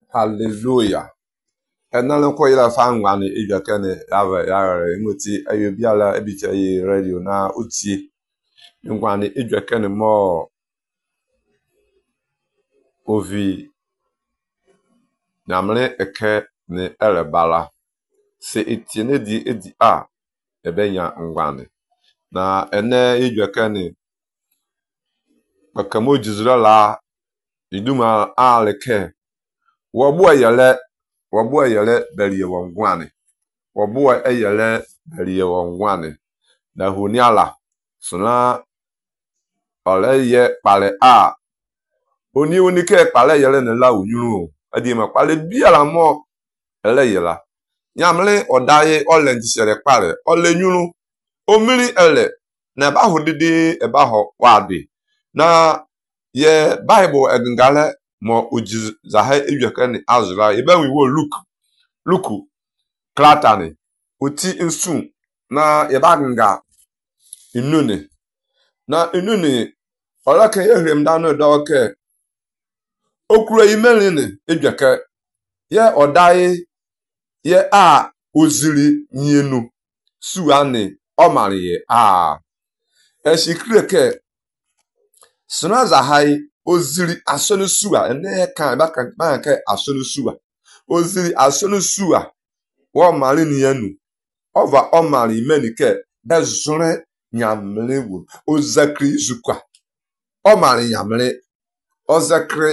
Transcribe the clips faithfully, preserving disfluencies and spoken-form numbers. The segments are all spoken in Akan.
Hallelujah. Enale ko ila fa ngwane ejwakene ave yare ngoti ayobiala ebicha yi radio na utie ngwane ejwakene mo ovi namle eke ne elebala se etiene di edi a ebenya ngwane na ene ejwakene bakamo jizra la iduma aleke wabo yele wabo yele beliye wongwane wabo yele beliye wongwane na huniala sona ole ye pale a oni oni ke pale yele ne la onyuru adi ma pale biala mo ele yela nyamle odaye ole ndisere pale ole nyuru omiri ele na ba hodede e ba ho wade na ye bible egngale mo uji zahe ejwekani azra ebe wi wo look luku klatani uti insu na ye baganga inune na inune olake ye hrem danu doke okuro imelini ejweke ye odai ye a oziri nyenu suani omariye a eshikreke suna zahai oziri asonu suwa ene kan baka baka asonu suwa oziri asonu suwa wo mari ni yanu ova o mari menike bezure nyamle wo ozakri zukwa o mari nyamle ozakri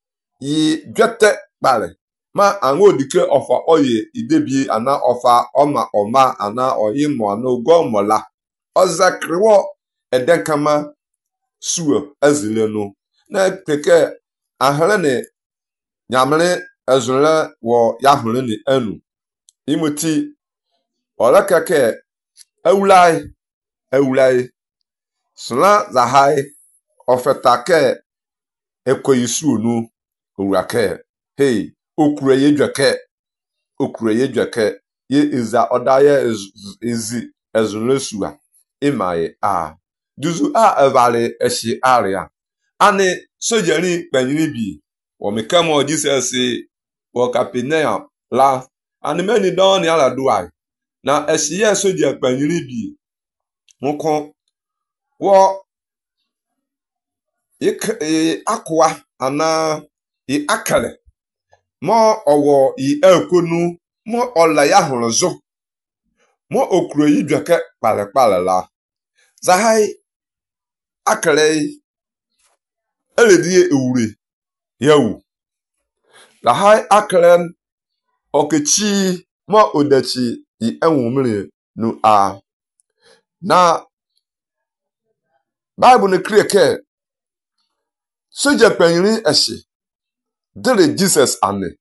yi dwete bale ma anwo dike ofa oye idebi ana ofa oma oma ana oyimo ana ogomola ozakri wo edenkama suwa azilenu na peke ahlane nyamle azule wo yahlane anu imoti olakake awulai awulai sula zahai ofetake ekoyisuonu urake hey okure yedwake okure yedwake ye iza odaye ezi azule suwa imaye a duzu a evale eshi area ane sojeri penyini bi wo mekamo Jesus wo kapinea la ane meni don ya la duai na eshi ye soje penyini bi nko wo ik akwa ana i akale mo owo i ekonu mo ola ya horozo mo okuro yidwake pale pale la zahai akale eledie ewure yawu zahai akale okechi mo odachi i enwumire nu a na Bible ne krieke soje penyini eshi dere Jesus ane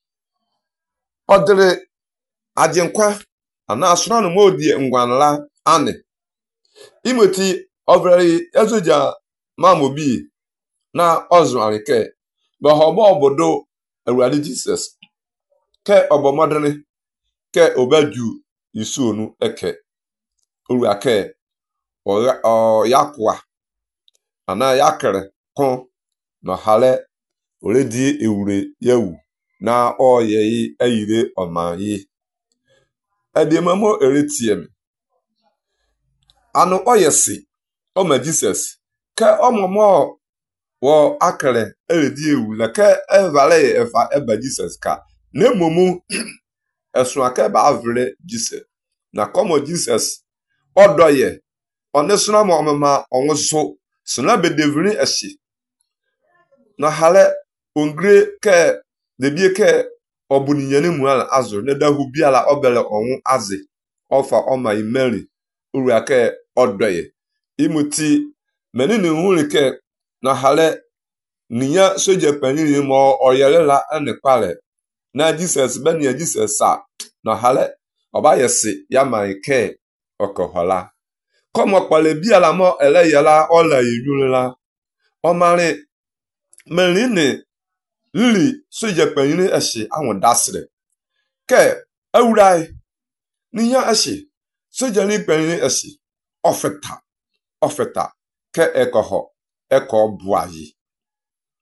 odere ajenkwa ana asura no modi ngwanla ane imoti overi ezoja mamobi na ozu arike ba hobo obodo awurade Jesus ke obomodene ke obaju isunu eke urake o yakwa ana yakere kon no hale oredi ewure yawu na oyeyi ayire omayi edemamo eretiem anu oyesi o ma Jesus ke omomo wo akere eredi ewu la ke evale efa eba Jesus ka na momu esu aka ba avre Jesus na komo Jesus odoye onesuna mo mama onwo suna bedevri eshi na hale ongre ke debie ke obuninyane muala azur ne dahu biala obele onwu azi ofa oma imeri uru ake odoye imuti menini huri ke na hale niya soje penini mo oyelela ene pale na Jesus beni Jesus sa na hale oba yesi yama ike okohola komo pale biala mo eleyela ola yurula omare menini lili soje penini eshi awon dasre ke awurai niya eshi soje ni penini eshi ofeta ofeta ke ekoho eko buayi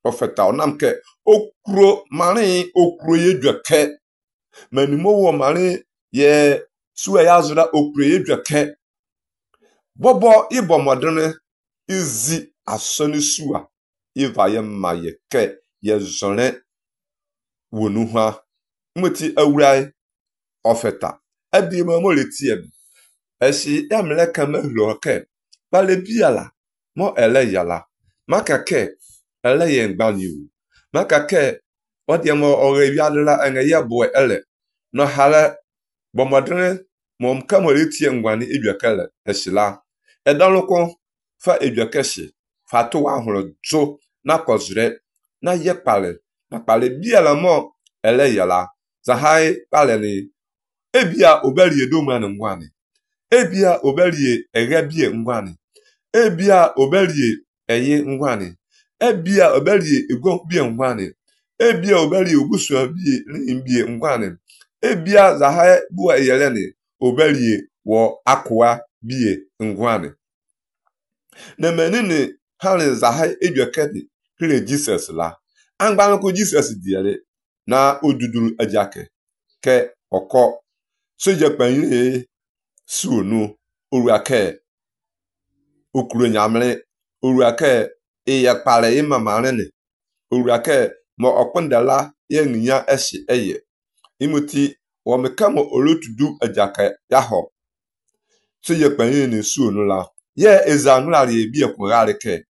ofeta onam ke okro mari okro ye dweke manimo wo mari ye suwa ya zura okro ye dweke bobo ibo modene izi asoni suwa iva ye maye ke ye zone wonuha muti awrai ofeta abi ma mo leti abi esi emle kama roke bale biala mo ele yala makake ele ye ngbaniu makake odiemo ore wiadela enge ye boe ele no hala bomodene mom kama leti ngwani edwakele esila edaloko fa edwakeshi fa to wa horo jo na kozre na ye pale na pale biala mo ele yala zahai pale ni ebia obeli edoma na ngwani ebia obeli egebie ngwani ebia obeli eye ngwani ebia obeli ego bie ngwani ebia obeli ogusu bie bie ngwani ebia zahai bua yeleni obeli wo akwa bie ngwani na menini hali zahai edwekedi kile Jesus la angbanko Jesus diere na oduduru ajake ke oko soje panyin suonu oruake okuro nyamre oruake eya pare imamare ne oruake mo okpondala ye nya eshi eye imuti wo mekamo olotudu ajaka yaho soje panyin ne suonu la ye ezanulari ebi ekwurare ke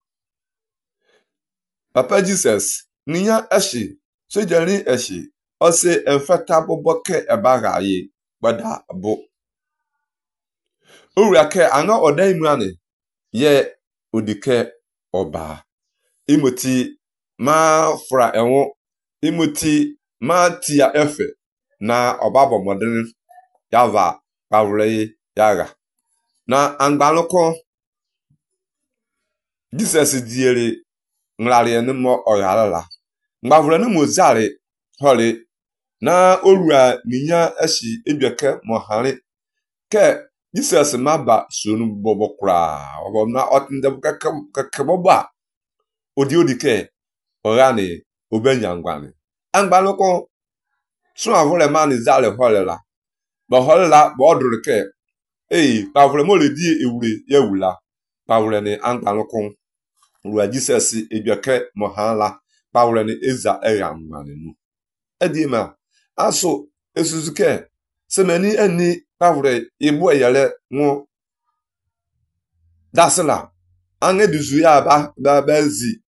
Papa Jesus niya eshi soje ni eshi ose enfata boboke ebagaye bada bo Uriake anga oda imrane ye odike oba imoti ma fra enwo imoti ma tia efe na obabo modern yava pawre yaga na angbaloko Jesus diere nglari ene mo oyarala ngbavre ne mozare hole na orua ninya eshi edweke mohare ke Jesus maba sunu bobo kra obo na otinde ka boba odi odi ke orani obenya ngwane angbaloko so avole mani zale holela ba holela ba odru ke eh pavle mo le di ewure ye wula pavle ni angbaloko ruwa Jesus edweke mohala pavle ni eza eya ngwane nu edima aso esuzuke semeni eni pavre ibu eyele nwo dasila ange duzu ya ba ba bezi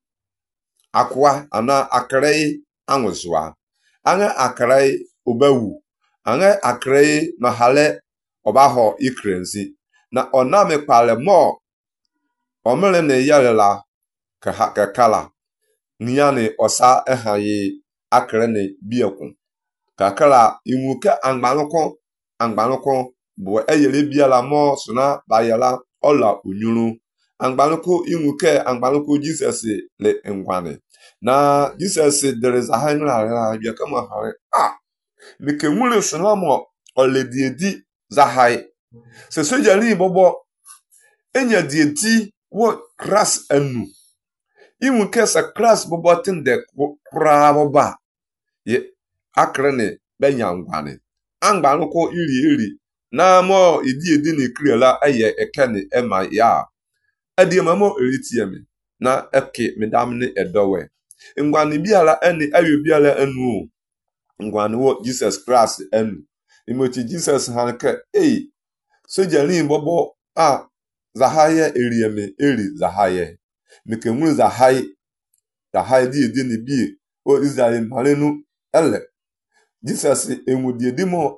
akwa ana akrei anwuzwa ange akrei obawu ange akrei mahale obaho ikrenzi na oname pale mo omele ne yalela ka ha kala nyane osa ehaye akrene biekun kakala imuke angbaloko angbaloko bo eyele biala mo suna bayala ola unyuru angbaloko imuke angbaloko Jesus le ngwane na Jesus there is a hangla ya kama hare ah mike nwule suna mo ole diedi zahai se sojali bobo enya diedi wo kras anu imuke sa kras bobo tinde kra boba ye akrene benya ngwane angbaloko iri iri na mo idi edi ni kriela aye ekene ema ya adi mamo eritiemi na eke medamne edowe ngwane biala eni ayo biala enu ngwane wo Jesus Christ enu imoti Jesus hanke eh sojali bobo a zahaye erieme eri zahaye meke nwu zahaye zahaye di edi ni bi o Israel malenu ele Jesus enwudi edimo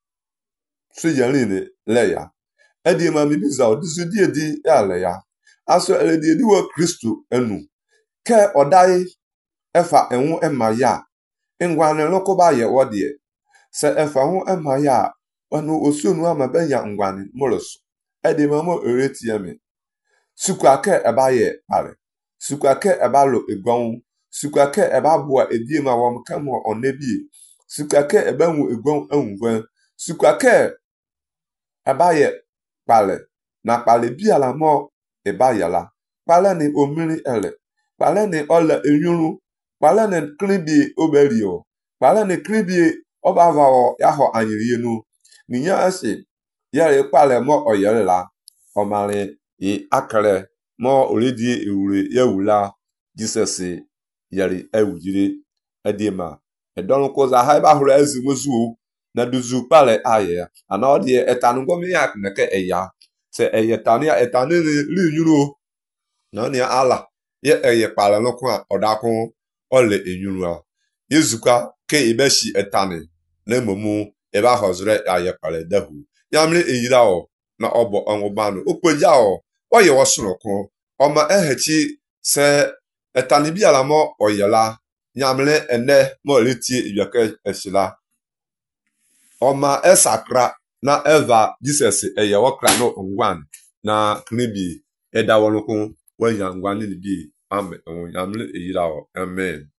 sojali leya edi ma mi biza odisu di edi ale ya aso ele di edi wo Kristo enu ke odai efa enwu ema ya ngwane loko ba ye wodie se efa hu ema ya onu osunu ama benya ngwane molos edi ma mo eretiemi sukwa ke eba ye pare sukwa ke eba lo egon sukwa ke eba boa edi ma wom kamo onebi sukwa ke eba wu egon enwen sukwa ke eba ye pale na pale bi ala mo eba yala pale ni omiri ele Pale ne ole enyuru. Pale ne klibi oberio. Pale ne klibi obavao yaho anyirienu. Ninya ase. Yare pale mo oyere la. Omale e akare mo oredi ewure yewula Jesus yare ewujire edema. Edon ko za ha ba horo azimuzu na duzu pale aye. Ana odi etanu gomi yak neke eya. Se eye tanu ya etanu ri nyuru. Na ni ala ye eye pale no kwa odakun ole enyuru a. Yezuka ke ibeshi etani na momu eba hozre aye pale dahu. Yamre eyira o na obo onwubanu okpeja o oye wosurokun oma ehechi se etani bi ala mo oyela nyamle ene mo leti iyoke esila oma esakra na eva Jesus eye wokra no ngwan na knibi eda wonukun wa yangwan ni bi amen nyamle eyira o amen.